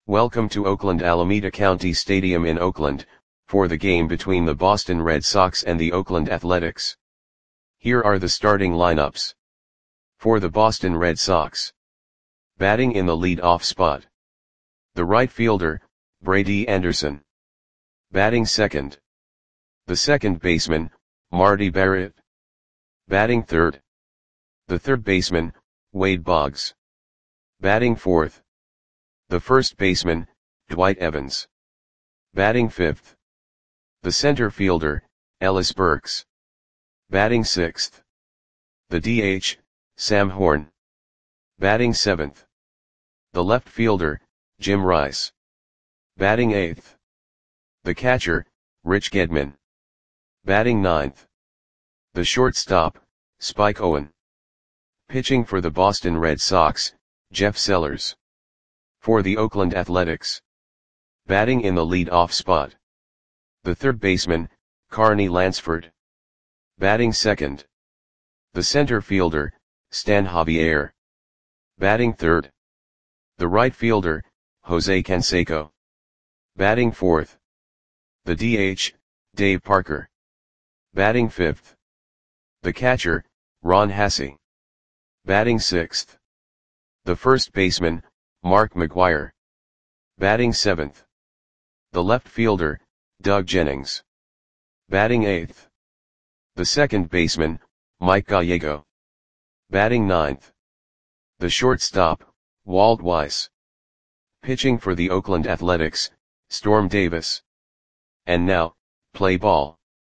Welcome to Oakland Alameda County Stadium in Oakland, for the game between the Boston Red Sox and the Oakland Athletics. Here are the starting lineups. For the Boston Red Sox. Batting in the lead-off spot. The right fielder, Brady Anderson. Batting second. The second baseman, Marty Barrett. Batting third. The third baseman, Wade Boggs. Batting fourth. The first baseman, Dwight Evans. Batting fifth. The center fielder, Ellis Burks. Batting sixth. The DH, Sam Horn. Batting seventh. The left fielder, Jim Rice. Batting eighth. The catcher, Rich Gedman. Batting ninth. The shortstop, Spike Owen. Pitching for the Boston Red Sox, Jeff Sellers. For the Oakland Athletics. Batting in the lead-off spot. The third baseman, Carney Lansford. Batting second. The center fielder, Stan Javier. Batting third. The right fielder, Jose Canseco. Batting fourth. The DH, Dave Parker. Batting fifth. The catcher, Ron Hassey. Batting sixth. The first baseman, Mark McGwire. Batting seventh. The left fielder, Doug Jennings. Batting eighth. The second baseman, Mike Gallego. Batting ninth. The shortstop, Walt Weiss. Pitching for the Oakland Athletics, Storm Davis. And now, play ball.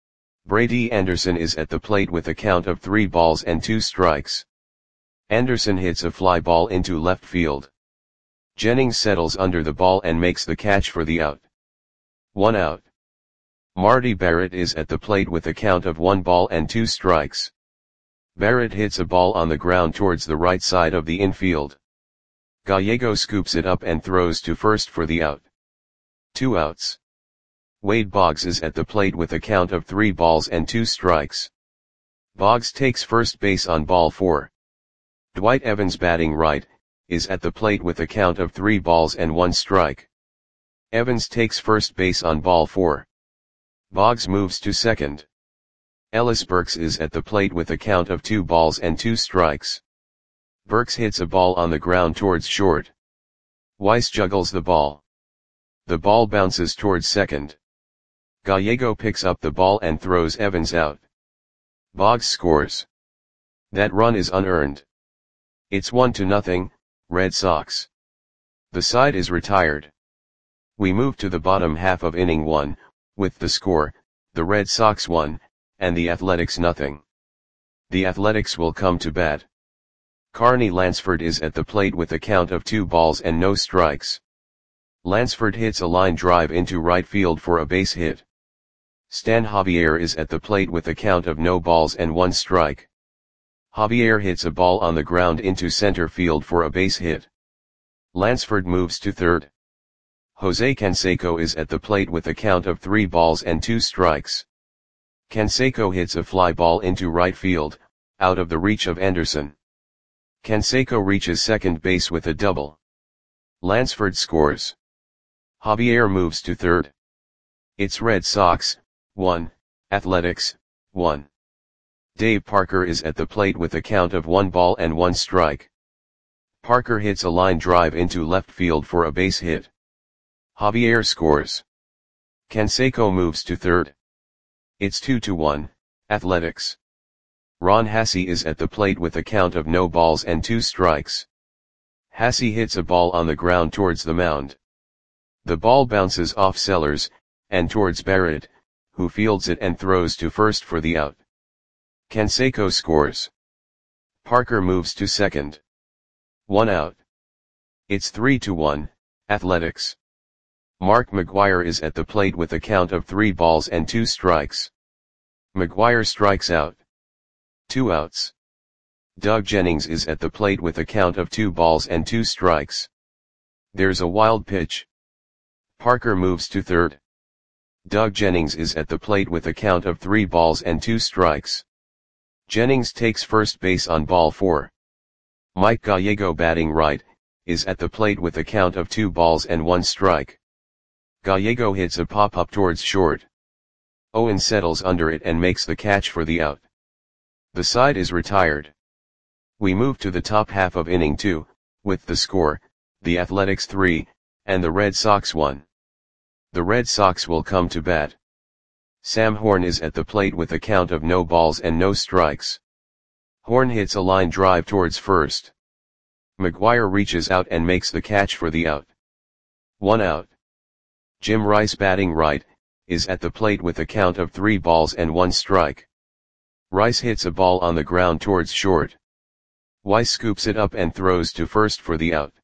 Brady Anderson is at the plate with a count of 3 balls and 2 strikes. Anderson hits a fly ball into left field. Jennings settles under the ball and makes the catch for the out. 1 out. Marty Barrett is at the plate with a count of 1 ball and 2 strikes. Barrett hits a ball on the ground towards the right side of the infield. Gallego scoops it up and throws to first for the out. 2 outs. Wade Boggs is at the plate with a count of 3 balls and 2 strikes. Boggs takes first base on ball 4. Dwight Evans, batting right, is at the plate with a count of 3 balls and 1 strike. Evans takes first base on ball 4. Boggs moves to second. Ellis Burks is at the plate with a count of 2 balls and 2 strikes. Burks hits a ball on the ground towards short. Weiss juggles the ball. The ball bounces towards second. Gallego picks up the ball and throws Evans out. Boggs scores. That run is unearned. It's 1-0, Red Sox. The side is retired. We move to the bottom half of inning 1, with the score, the Red Sox 1, and the Athletics 0. The Athletics will come to bat. Carney Lansford is at the plate with a count of 2 balls and no strikes. Lansford hits a line drive into right field for a base hit. Stan Javier is at the plate with a count of no balls and 1 strike. Javier hits a ball on the ground into center field for a base hit. Lansford moves to third. Jose Canseco is at the plate with a count of 3 balls and 2 strikes. Canseco hits a fly ball into right field, out of the reach of Anderson. Canseco reaches second base with a double. Lansford scores. Javier moves to third. It's Red Sox 1, Athletics 1. Dave Parker is at the plate with a count of 1 ball and 1 strike. Parker hits a line drive into left field for a base hit. Javier scores. Canseco moves to third. It's 2-1, Athletics. Ron Hassey is at the plate with a count of no balls and 2 strikes. Hassey hits a ball on the ground towards the mound. The ball bounces off Sellers, and towards Barrett, who fields it and throws to first for the out. Canseco scores. Parker moves to second. 1 out. It's 3-1, Athletics. Mark McGwire is at the plate with a count of 3 balls and 2 strikes. McGwire strikes out. 2 outs. Doug Jennings is at the plate with a count of 2 balls and 2 strikes. There's a wild pitch. Parker moves to third. Doug Jennings is at the plate with a count of 3 balls and 2 strikes. Jennings takes first base on ball 4. Mike Gallego, batting right, is at the plate with a count of 2 balls and 1 strike. Gallego hits a pop-up towards short. Owen settles under it and makes the catch for the out. The side is retired. We move to the top half of inning 2, with the score, the Athletics 3, and the Red Sox 1. The Red Sox will come to bat. Sam Horn is at the plate with a count of no balls and no strikes. Horn hits a line drive towards first. McGuire reaches out and makes the catch for the out. 1 out. Jim Rice, batting right, is at the plate with a count of 3 balls and 1 strike. Rice hits a ball on the ground towards short. Weiss scoops it up and throws to first for the out.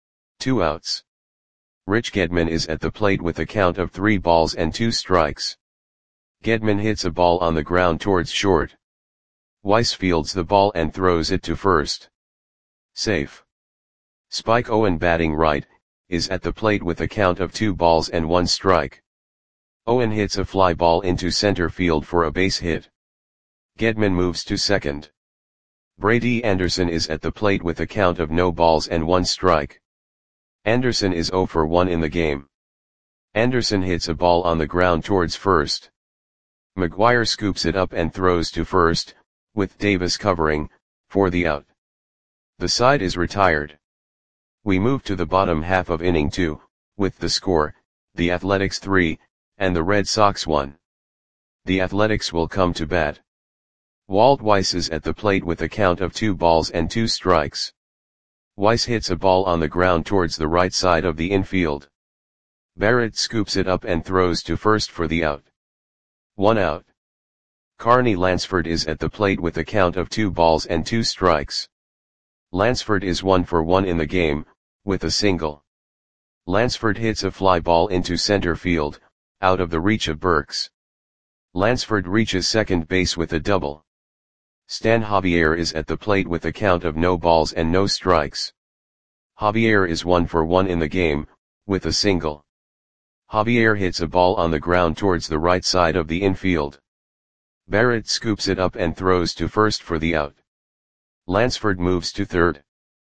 2 outs. Rich Gedman is at the plate with a count of 3 balls and 2 strikes. Gedman hits a ball on the ground towards short. Weiss fields the ball and throws it to first. Safe. Spike Owen, batting right, is at the plate with a count of 2 balls and 1 strike. Owen hits a fly ball into center field for a base hit. Gedman moves to second. Brady Anderson is at the plate with a count of no balls and 1 strike. Anderson is 0 for 1 in the game. Anderson hits a ball on the ground towards first. McGuire scoops it up and throws to first, with Davis covering, for the out. The side is retired. We move to the bottom half of inning 2, with the score, the Athletics 3, and the Red Sox 1. The Athletics will come to bat. Walt Weiss is at the plate with a count of 2 balls and 2 strikes. Weiss hits a ball on the ground towards the right side of the infield. Barrett scoops it up and throws to first for the out. 1 out. Carney Lansford is at the plate with a count of 2 balls and 2 strikes. Lansford is 1 for 1 in the game, with a single. Lansford hits a fly ball into center field, out of the reach of Burks. Lansford reaches second base with a double. Stan Javier is at the plate with a count of no balls and no strikes. Javier is 1 for 1 in the game, with a single. Javier hits a ball on the ground towards the right side of the infield. Barrett scoops it up and throws to first for the out. Lansford moves to third.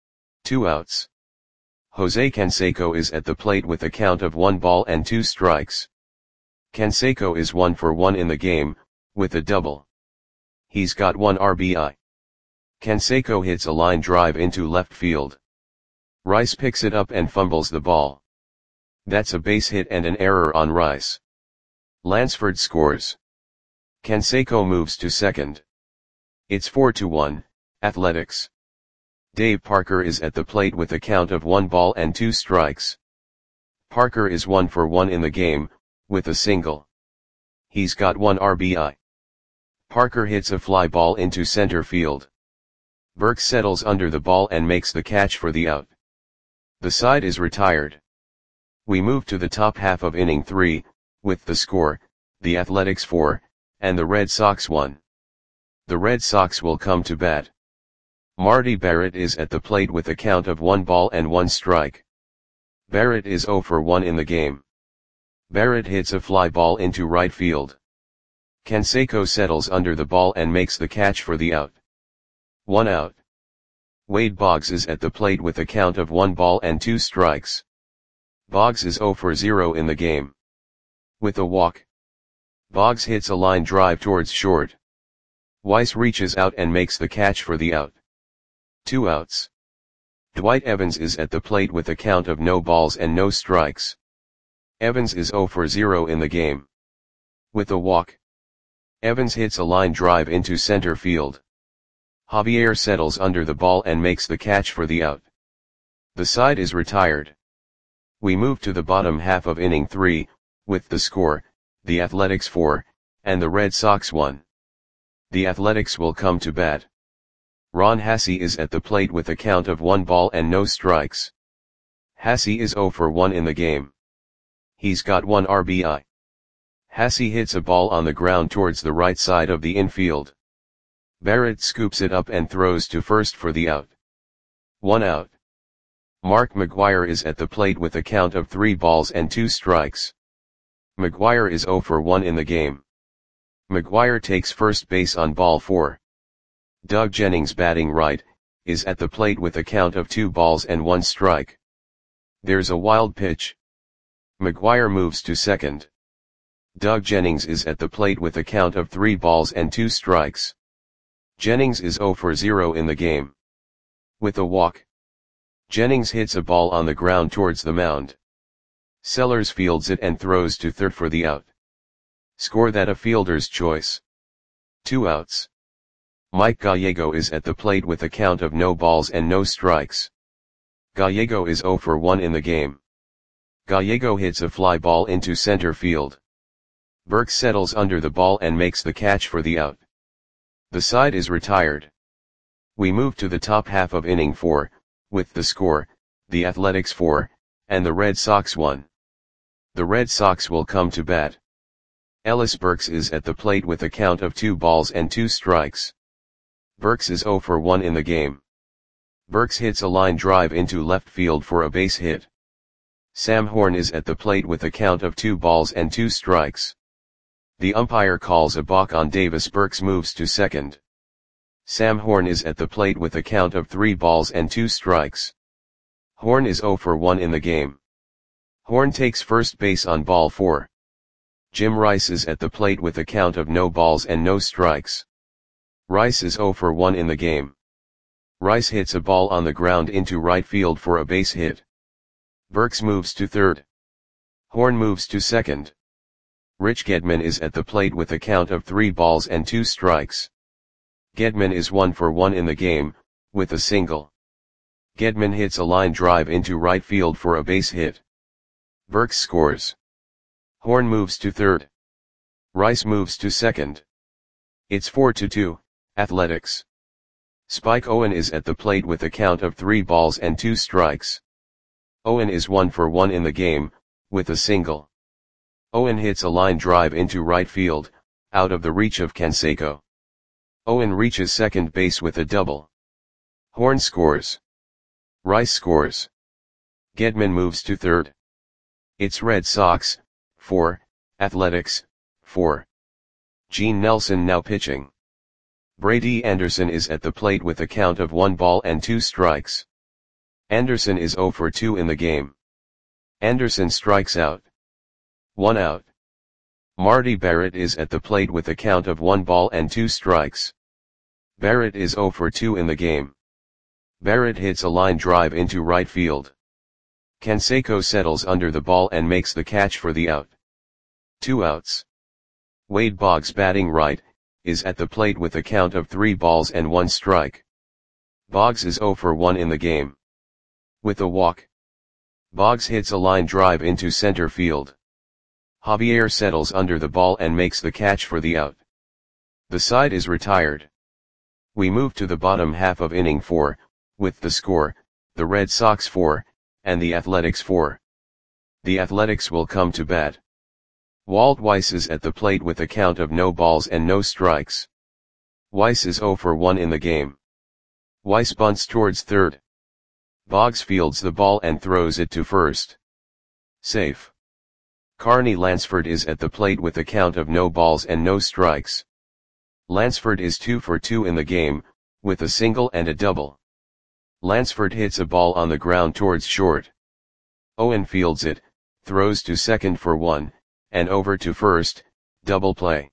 2 outs. Jose Canseco is at the plate with a count of 1 ball and 2 strikes. Canseco is 1 for 1 in the game, with a double. He's got 1 RBI. Canseco hits a line drive into left field. Rice picks it up and fumbles the ball. That's a base hit and an error on Rice. Lansford scores. Canseco moves to second. It's 4-1, Athletics. Dave Parker is at the plate with a count of 1 ball and 2 strikes. Parker is 1 for 1 in the game, with a single. He's got 1 RBI. Parker hits a fly ball into center field. Burke settles under the ball and makes the catch for the out. The side is retired. We move to the top half of inning 3, with the score, the Athletics 4, and the Red Sox 1. The Red Sox will come to bat. Marty Barrett is at the plate with a count of 1 ball and 1 strike. Barrett is 0 for 1 in the game. Barrett hits a fly ball into right field. Canseco settles under the ball and makes the catch for the out. 1 out. Wade Boggs is at the plate with a count of 1 ball and 2 strikes. Boggs is 0 for 0 in the game. With a walk. Boggs hits a line drive towards short. Weiss reaches out and makes the catch for the out. 2 outs. Dwight Evans is at the plate with a count of no balls and no strikes. Evans is 0 for 0 in the game. With a walk. Evans hits a line drive into center field. Javier settles under the ball and makes the catch for the out. The side is retired. We move to the bottom half of inning 3, with the score, the Athletics 4, and the Red Sox 1. The Athletics will come to bat. Ron Hassey is at the plate with a count of 1 ball and no strikes. Hassey is 0 for 1 in the game. He's got 1 RBI. Hassey hits a ball on the ground towards the right side of the infield. Barrett scoops it up and throws to first for the out. 1 out. Mark McGuire is at the plate with a count of 3 balls and 2 strikes. McGuire is 0 for 1 in the game. McGuire takes first base on ball 4. Doug Jennings, batting right, is at the plate with a count of 2 balls and 1 strike. There's a wild pitch. McGuire moves to second. Doug Jennings is at the plate with a count of 3 balls and 2 strikes. Jennings is 0 for 0 in the game. With a walk, Jennings hits a ball on the ground towards the mound. Sellers fields it and throws to third for the out. Score that a fielder's choice. 2 outs. Mike Gallego is at the plate with a count of no balls and no strikes. Gallego is 0 for 1 in the game. Gallego hits a fly ball into center field. Burks settles under the ball and makes the catch for the out. The side is retired. We move to the top half of inning 4, with the score, the Athletics 4, and the Red Sox 1. The Red Sox will come to bat. Ellis Burks is at the plate with a count of 2 balls and 2 strikes. Burks is 0 for 1 in the game. Burks hits a line drive into left field for a base hit. Sam Horn is at the plate with a count of 2 balls and 2 strikes. The umpire calls a balk on Davis. Burks moves to second. Sam Horn is at the plate with a count of 3 balls and 2 strikes. Horn is 0 for 1 in the game. Horn takes first base on ball 4. Jim Rice is at the plate with a count of no balls and no strikes. Rice is 0 for 1 in the game. Rice hits a ball on the ground into right field for a base hit. Burks moves to third. Horn moves to second. Rich Gedman is at the plate with a count of 3 balls and 2 strikes. Gedman is 1 for 1 in the game, with a single. Gedman hits a line drive into right field for a base hit. Burks scores. Horn moves to third. Rice moves to second. It's 4-2, Athletics. Spike Owen is at the plate with a count of 3 balls and 2 strikes. Owen is 1 for 1 in the game, with a single. Owen hits a line drive into right field, out of the reach of Canseco. Owen reaches second base with a double. Horn scores. Rice scores. Gedman moves to third. It's Red Sox, 4, Athletics, 4. Gene Nelson now pitching. Brady Anderson is at the plate with a count of 1 ball and 2 strikes. Anderson is 0 for 2 in the game. Anderson strikes out. 1 out. Marty Barrett is at the plate with a count of 1 ball and 2 strikes. Barrett is 0 for 2 in the game. Barrett hits a line drive into right field. Canseco settles under the ball and makes the catch for the out. 2 outs. Wade Boggs, batting right, is at the plate with a count of 3 balls and 1 strike. Boggs is 0 for 1 in the game. With a walk, Boggs hits a line drive into center field. Javier settles under the ball and makes the catch for the out. The side is retired. We move to the bottom half of inning 4, with the score, the Red Sox 4, and the Athletics 4. The Athletics will come to bat. Walt Weiss is at the plate with a count of no balls and no strikes. Weiss is 0 for 1 in the game. Weiss bunts towards third. Boggs fields the ball and throws it to first. Safe. Carney Lansford is at the plate with a count of no balls and no strikes. Lansford is 2 for 2 in the game, with a single and a double. Lansford hits a ball on the ground towards short. Owen fields it, throws to second for 1, and over to first, double play.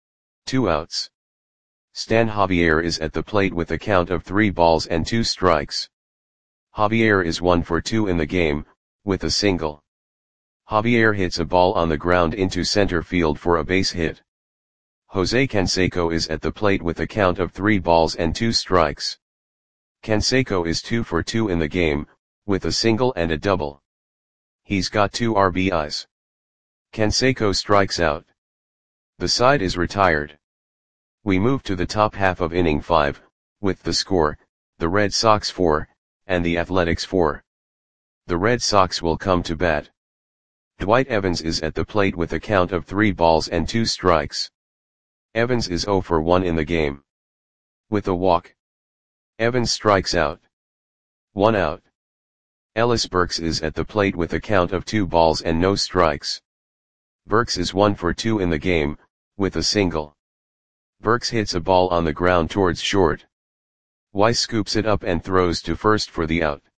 2 outs. Stan Javier is at the plate with a count of 3 balls and 2 strikes. Javier is 1 for 2 in the game, with a single. Javier hits a ball on the ground into center field for a base hit. Jose Canseco is at the plate with a count of 3 balls and 2 strikes. Canseco is 2 for 2 in the game, with a single and a double. He's got 2 RBIs. Canseco strikes out. The side is retired. We move to the top half of inning 5, with the score, the Red Sox 4, and the Athletics 4. The Red Sox will come to bat. Dwight Evans is at the plate with a count of 3 balls and 2 strikes. Evans is 0 for 1 in the game. With a walk, Evans strikes out. 1 out. Ellis Burks is at the plate with a count of 2 balls and no strikes. Burks is 1 for 2 in the game, with a single. Burks hits a ball on the ground towards short. Weiss scoops it up and throws to first for the out.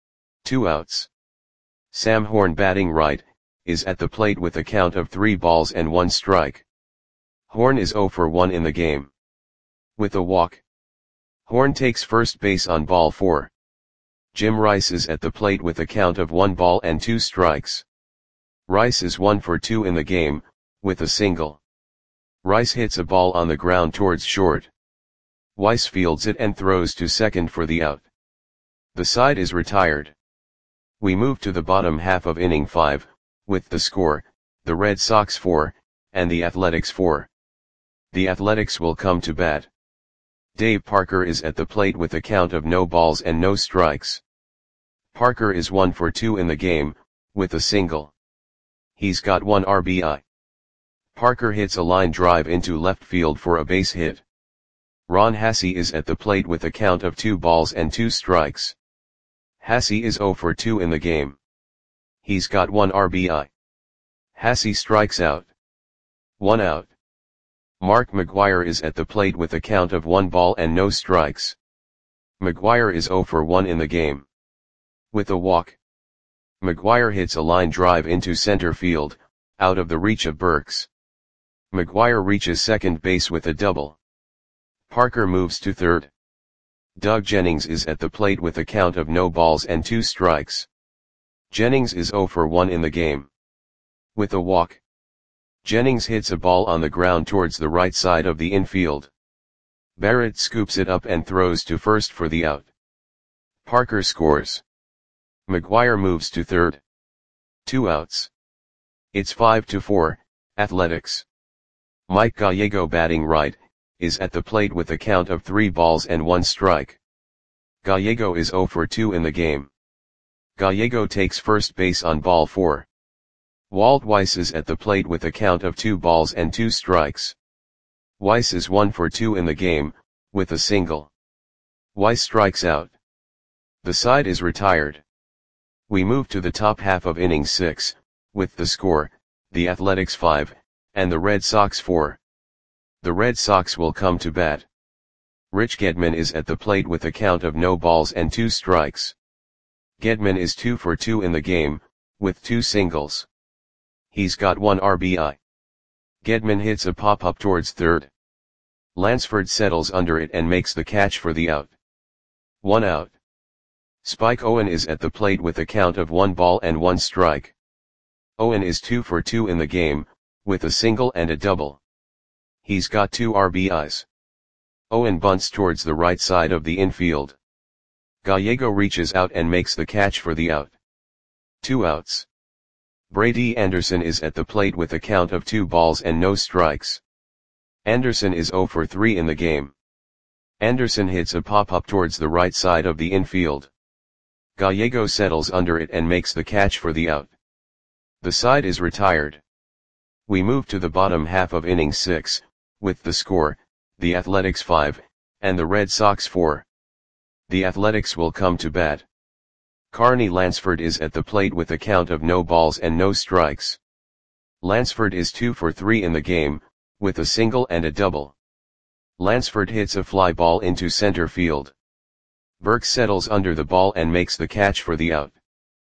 2 outs. Sam Horn, batting right, is at the plate with a count of 3 balls and 1 strike. Horn is 0 for 1 in the game. With a walk, Horn takes first base on ball 4. Jim Rice is at the plate with a count of 1 ball and 2 strikes. Rice is 1 for 2 in the game, with a single. Rice hits a ball on the ground towards short. Weiss fields it and throws to second for the out. The side is retired. We move to the bottom half of inning 5, with the score, the Red Sox 4, and the Athletics 4. The Athletics will come to bat. Dave Parker is at the plate with a count of no balls and no strikes. Parker is 1 for 2 in the game, with a single. He's got 1 RBI. Parker hits a line drive into left field for a base hit. Ron Hassey is at the plate with a count of 2 balls and 2 strikes. Hassey is 0 for 2 in the game. He's got 1 RBI. Hassey strikes out. 1 out. Mark McGwire is at the plate with a count of 1 ball and no strikes. McGwire is 0 for 1 in the game. With a walk, McGwire hits a line drive into center field, out of the reach of Burks. McGwire reaches second base with a double. Parker moves to third. Doug Jennings is at the plate with a count of no balls and 2 strikes. Jennings is 0 for 1 in the game. With a walk, Jennings hits a ball on the ground towards the right side of the infield. Barrett scoops it up and throws to first for the out. Parker scores. McGwire moves to third. 2 outs. It's 5-4, Athletics. Mike Gallego, batting right, is at the plate with a count of 3 balls and 1 strike. Gallego is 0 for 2 in the game. Gallego takes first base on ball 4. Walt Weiss is at the plate with a count of 2 balls and 2 strikes. Weiss is 1 for 2 in the game, with a single. Weiss strikes out. The side is retired. We move to the top half of inning 6, with the score, the Athletics 5, and the Red Sox 4. The Red Sox will come to bat. Rich Gedman is at the plate with a count of no balls and 2 strikes. Gedman is 2 for 2 in the game, with 2 singles. He's got 1 RBI. Gedman hits a pop-up towards third. Lansford settles under it and makes the catch for the out. 1 out. Spike Owen is at the plate with a count of 1 ball and 1 strike. Owen is 2 for 2 in the game, with a single and a double. He's got 2 RBIs. Owen bunts towards the right side of the infield. Gallego reaches out and makes the catch for the out. 2 outs. Brady Anderson is at the plate with a count of 2 balls and no strikes. Anderson is 0 for 3 in the game. Anderson hits a pop-up towards the right side of the infield. Gallego settles under it and makes the catch for the out. The side is retired. We move to the bottom half of inning 6, with the score, the Athletics 5, and the Red Sox 4. The Athletics will come to bat. Carney Lansford is at the plate with a count of no balls and no strikes. Lansford is 2 for 3 in the game, with a single and a double. Lansford hits a fly ball into center field. Burks settles under the ball and makes the catch for the out.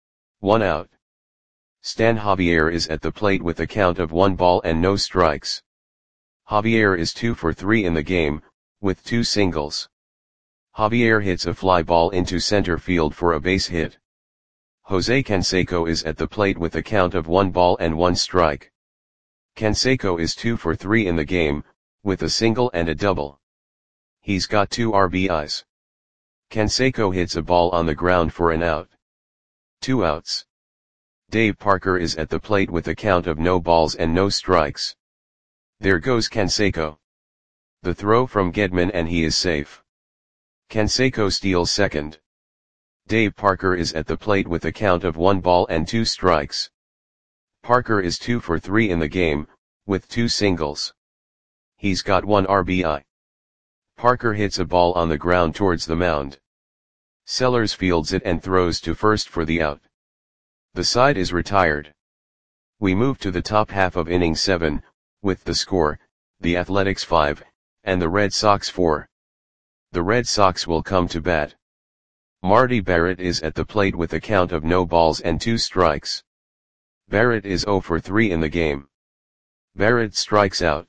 1 out. Stan Javier is at the plate with a count of 1 ball and no strikes. Javier is 2 for 3 in the game, with 2 singles. Javier hits a fly ball into center field for a base hit. Jose Canseco is at the plate with a count of 1 ball and 1 strike. Canseco is 2 for 3 in the game, with a single and a double. He's got 2 RBIs. Canseco hits a ball on the ground for an out. 2 outs. Dave Parker is at the plate with a count of no balls and no strikes. There goes Canseco. The throw from Gedman and he is safe. Canseco steals second. Dave Parker is at the plate with a count of 1 ball and 2 strikes. Parker is 2 for 3 in the game, with 2 singles. He's got 1 RBI. Parker hits a ball on the ground towards the mound. Sellers fields it and throws to first for the out. The side is retired. We move to the top half of inning 7, with the score, the Athletics 5, and the Red Sox 4. The Red Sox will come to bat. Marty Barrett is at the plate with a count of no balls and 2 strikes. Barrett is 0 for 3 in the game. Barrett strikes out.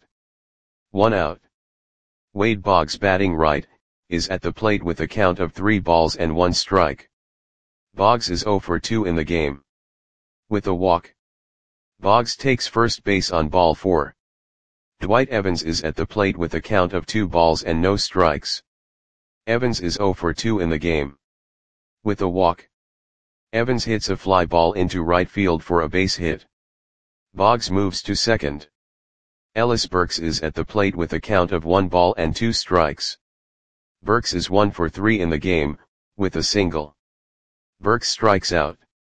1 out. Wade Boggs, batting right, is at the plate with a count of 3 balls and 1 strike. Boggs is 0 for 2 in the game. With a walk. Boggs takes first base on ball 4. Dwight Evans is at the plate with a count of 2 balls and no strikes. Evans is 0 for 2 in the game. With a walk. Evans hits a fly ball into right field for a base hit. Boggs moves to second. Ellis Burks is at the plate with a count of 1 ball and 2 strikes. Burks is 1 for 3 in the game, with a single. Burks strikes out.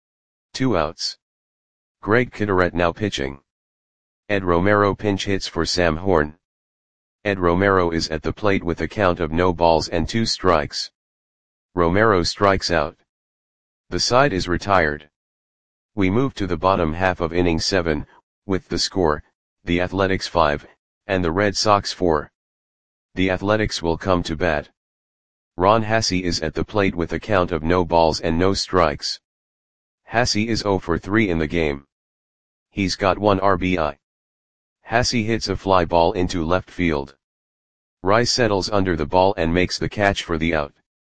2 outs. Greg Kideret now pitching. Ed Romero pinch hits for Sam Horn. Ed Romero is at the plate with a count of no balls and 2 strikes. Romero strikes out. The side is retired. We move to the bottom half of inning 7, with the score, the Athletics 5, and the Red Sox 4. The Athletics will come to bat. Ron Hassey is at the plate with a count of no balls and no strikes. Hassey is 0 for 3 in the game. He's got 1 RBI. Hassey hits a fly ball into left field. Rice settles under the ball and makes the catch for the out.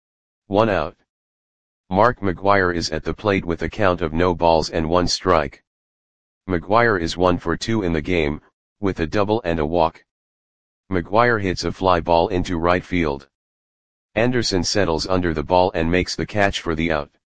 1 out. Mark McGwire is at the plate with a count of no balls and 1 strike. McGwire is 1 for 2 in the game, with a double and a walk. McGwire hits a fly ball into right field. Anderson settles under the ball and makes the catch for the out.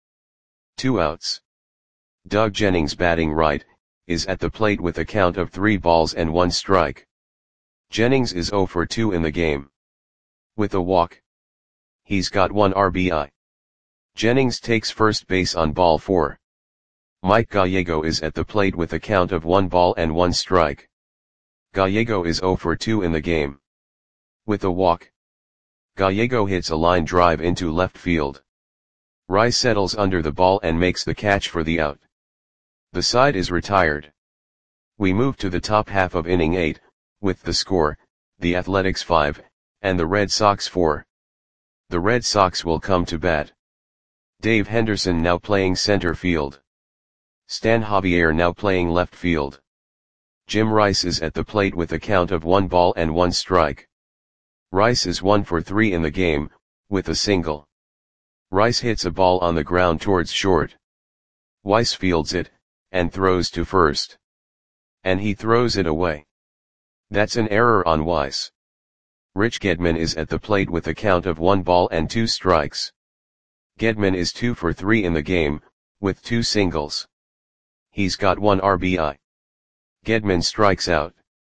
2 outs. Doug Jennings, batting right, is at the plate with a count of 3 balls and 1 strike. Jennings is 0 for 2 in the game. With a walk. He's got 1 RBI. Jennings takes first base on ball 4. Mike Gallego is at the plate with a count of 1 ball and 1 strike. Gallego is 0 for 2 in the game. With a walk. Gallego hits a line drive into left field. Rice settles under the ball and makes the catch for the out. The side is retired. We move to the top half of inning 8, with the score, the Athletics 5, and the Red Sox 4. The Red Sox will come to bat. Dave Henderson now playing center field. Stan Javier now playing left field. Jim Rice is at the plate with a count of 1 ball and 1 strike. Rice is 1 for 3 in the game, with a single. Rice hits a ball on the ground towards short. Weiss fields it, and throws to first. And he throws it away. That's an error on Weiss. Rich Gedman is at the plate with a count of 1 ball and 2 strikes. Gedman is 2 for 3 in the game, with 2 singles. He's got 1 RBI. Gedman strikes out.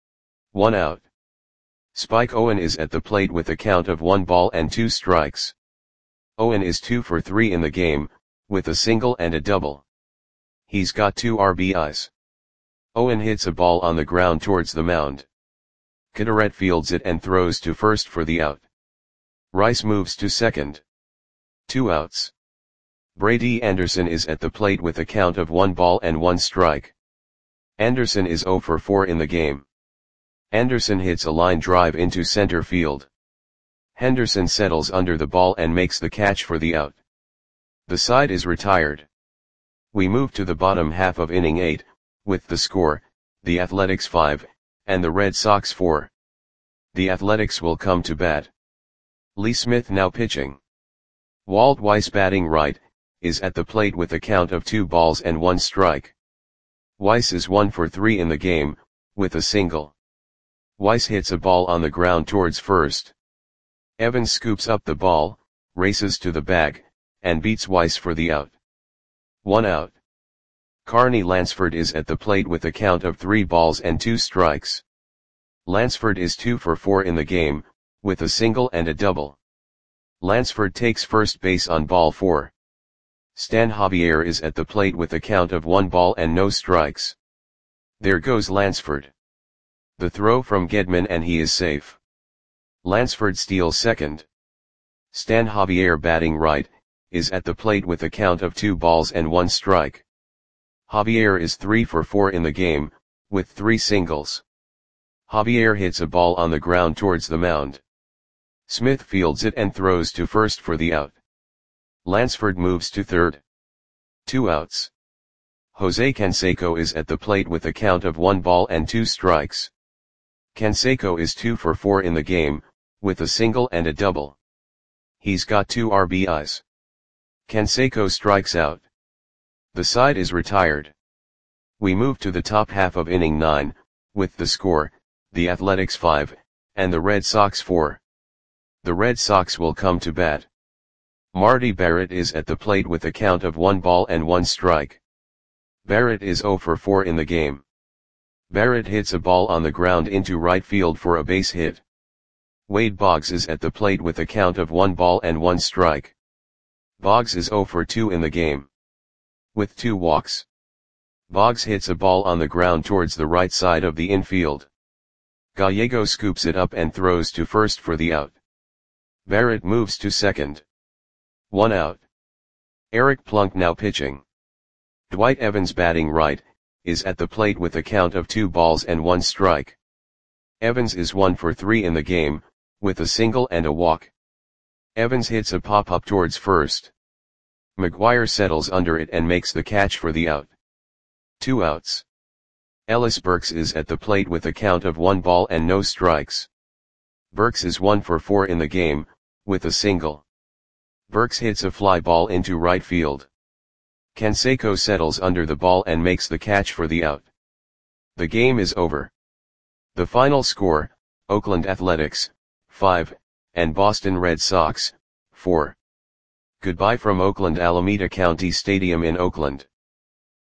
1 out. Spike Owen is at the plate with a count of 1 ball and 2 strikes. Owen is 2 for 3 in the game, with a single and a double. He's got 2 RBIs. Owen hits a ball on the ground towards the mound. Kideret fields it and throws to first for the out. Rice moves to second. 2 outs. Brady Anderson is at the plate with a count of 1 ball and 1 strike. Anderson is 0 for 4 in the game. Anderson hits a line drive into center field. Henderson settles under the ball and makes the catch for the out. The side is retired. We move to the bottom half of inning 8, with the score, the Athletics 5, and the Red Sox 4. The Athletics will come to bat. Lee Smith now pitching. Walt Weiss, batting right, is at the plate with a count of 2 balls and 1 strike. Weiss is 1 for 3 in the game, with a single. Weiss hits a ball on the ground towards first. Evans scoops up the ball, races to the bag, and beats Weiss for the out. 1 out. Carney Lansford is at the plate with a count of 3 balls and 2 strikes. Lansford is 2 for 4 in the game, with a single and a double. Lansford takes first base on ball 4. Stan Javier is at the plate with a count of 1 ball and no strikes. There goes Lansford. The throw from Gedman and he is safe. Lansford steals second. Stan Javier, batting right, is at the plate with a count of 2 balls and 1 strike. Javier is 3 for 4 in the game, with 3 singles. Javier hits a ball on the ground towards the mound. Smith fields it and throws to first for the out. Lansford moves to third. 2 outs. Jose Canseco is at the plate with a count of 1 ball and 2 strikes. Canseco is 2 for 4 in the game, with a single and a double. He's got 2 RBIs. Canseco strikes out. The side is retired. We move to the top half of inning 9, with the score, the Athletics 5, and the Red Sox 4. The Red Sox will come to bat. Marty Barrett is at the plate with a count of 1 ball and 1 strike. Barrett is 0 for 4 in the game. Barrett hits a ball on the ground into right field for a base hit. Wade Boggs is at the plate with a count of 1 ball and 1 strike. Boggs is 0 for 2 in the game. With 2 walks. Boggs hits a ball on the ground towards the right side of the infield. Gallego scoops it up and throws to first for the out. Barrett moves to second. 1 out. Eric Plunk now pitching. Dwight Evans batting right, is at the plate with a count of 2 balls and 1 strike. Evans is 1 for 3 in the game, with a single and a walk. Evans hits a pop-up towards first. McGuire settles under it and makes the catch for the out. 2 outs. Ellis Burks is at the plate with a count of 1 ball and no strikes. Burks is 1 for 4 in the game, with a single. Burks hits a fly ball into right field. Canseco settles under the ball and makes the catch for the out. The game is over. The final score, Oakland Athletics, 5, and Boston Red Sox, 4. Goodbye from Oakland Alameda County Stadium in Oakland.